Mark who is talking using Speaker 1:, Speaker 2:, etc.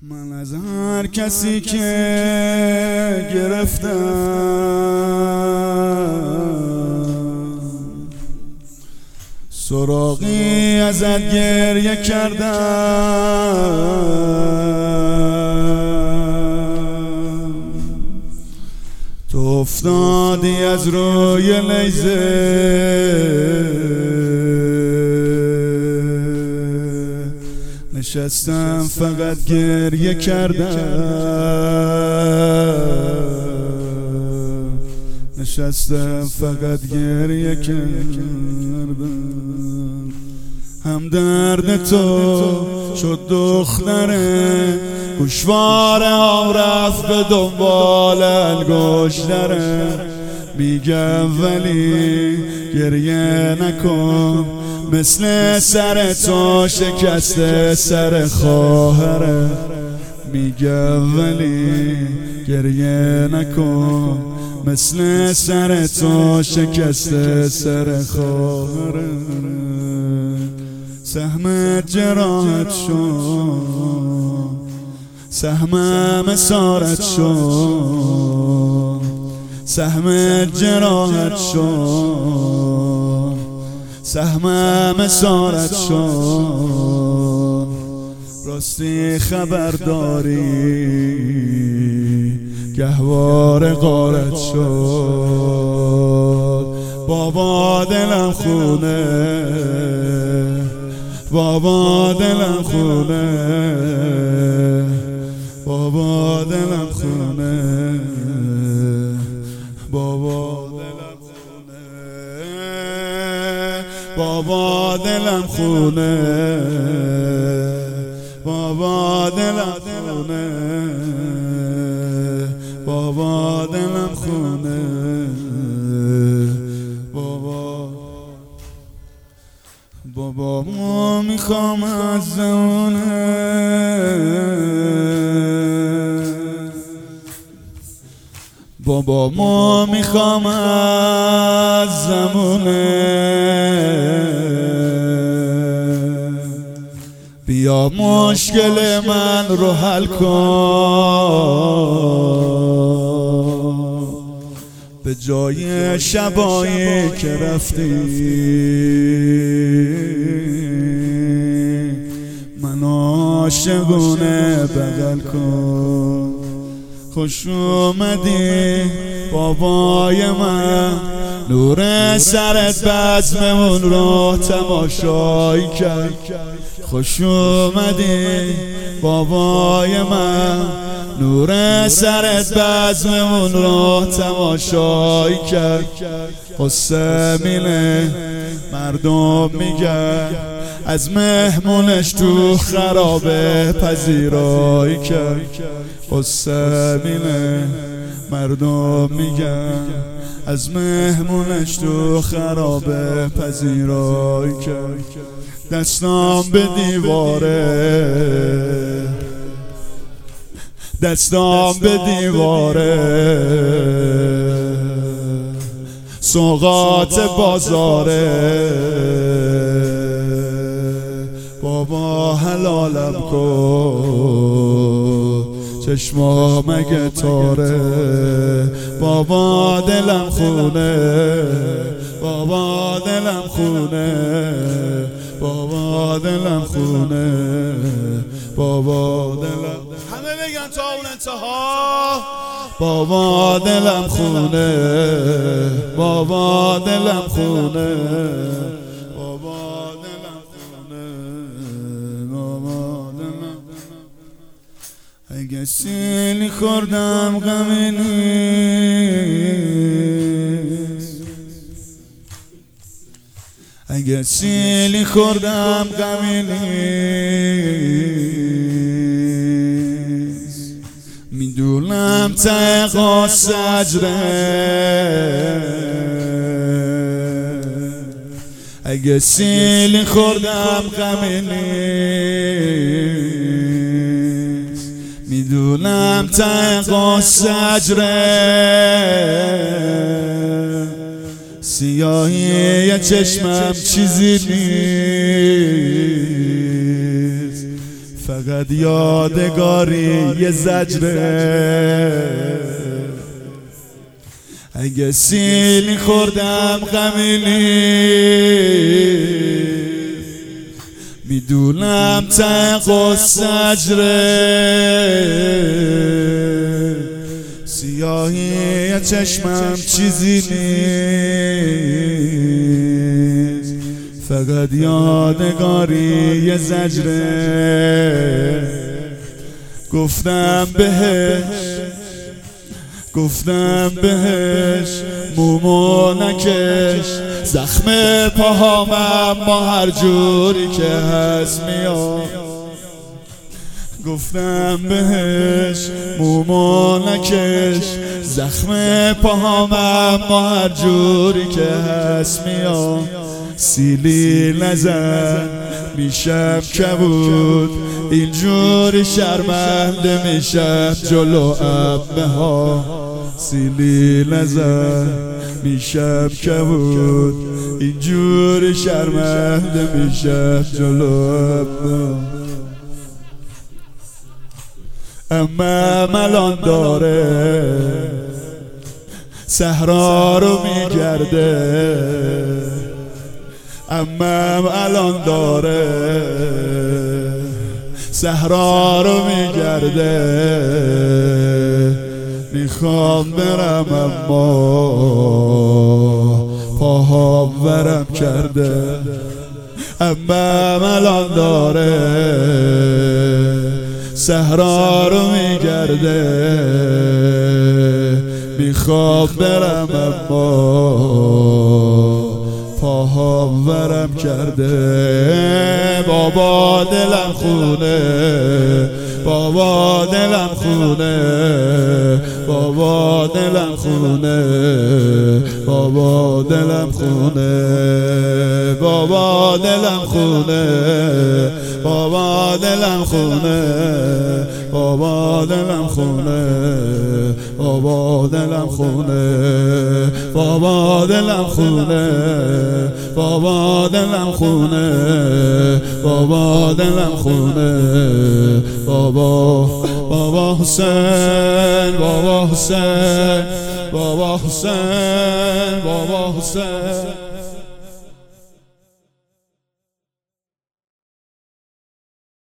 Speaker 1: من از هر کسی که گرفتم سراغی ازت گریه کردم، تو افتادی از روی نیزه، نشستم فقط گریه کردم، نشستم فقط گریه کردم. هم درد تو شد دختره، گوشواره ها رفت به دنبال انگشتره. میگم ولی گریه نکن، مثل سر تو شکسته سر خواهره. میگم ولی گریه نکن، مثل سر تو شکسته سر خواهره. سهمت جراحت شد، سهمم اسارت شد، سهمت جراحت شد، سهمم اسارت شد. راستی خبرداری گهواره غارت شد. بابا دلم خونه، بابا دلم خونه، بابا دلم خونه، بابا دلم خونه، بابا دلم خونه، بابا دلم خونه، بابا دلم خونه، بابا ما میخوام از زمونه، بابا ما میخوام از زمونه. بیا مشکل من رو حل کن، به جای شبایی که رفتی من عاشقونه بغل کن. خوش اومدی بابای من، نور سرت بزممون رو تماشایی کرد. خوش اومدی بابای من، نور سرت بزممون رو تماشایی کرد. قصه مینه مردم میگن، از مهمونش تو خرابه پذیرایی کرد. قصه مینه مردم میگن، از مهمونش تو خرابه پذیرایی کرد. دستام به دیواره، دستام به دیواره، سوغات بازاره. بابا حلالم کن، چشما مگه تاره. بابا دلم خونه، بابا دلم خونه، بابا دلم خونه، بابا دلم. همه بگن تا اون انتها. بابا دلم خونه، بابا دلم خونه، بابا دلم خونه، بابا دلم. اگه سیلی خوردم غمی نیست، اگه سیلی خوردم غمی نیست. میدونم ته قصه اگه سیلی خوردم غمی نیست. میدونم ته قصه سیاهی چشمم چیزی نیست، فقط یادگاری یه زجره. اگه سیلی خوردم غمی نیست، میدونم ته قصه سیاهی چشمم چیزی نیست، فقط یادگاری یه زجره. گفتم بهش مومو نکش، زخم پاهامم ما هر جوری که هست میاد. گفتم بهش مومو نکش، زخم پاهامم ما هر جوری که هست میاد. سیلی نزن میشم کبود، اینجوری شرمنده میشم جلو عمه ها. سیلی نزن میشم کبود، اینجوری شرمنده میشم جلو عمه. اما الان داره صحرا رو میگرده، اما الان داره صحرا رو میگرده. میخوام برم اما پاهام ورم کرده، اما الان داره صحرا رو میگرده. میخوام برم اما پاهام ورم کرده. بابا دلم خونه، بابا دلم خونه، بابا دلم خونه، بابا دلم خونه، بابا دلم خونه، بابا دلم خونه، بابا دلم خونه، بابا دلم خونه، بابا دلم خونه، بابا دلم خونه، بابا دلم خونه. بابا حسین، بابا حسین، بابا حسین، بابا حسین.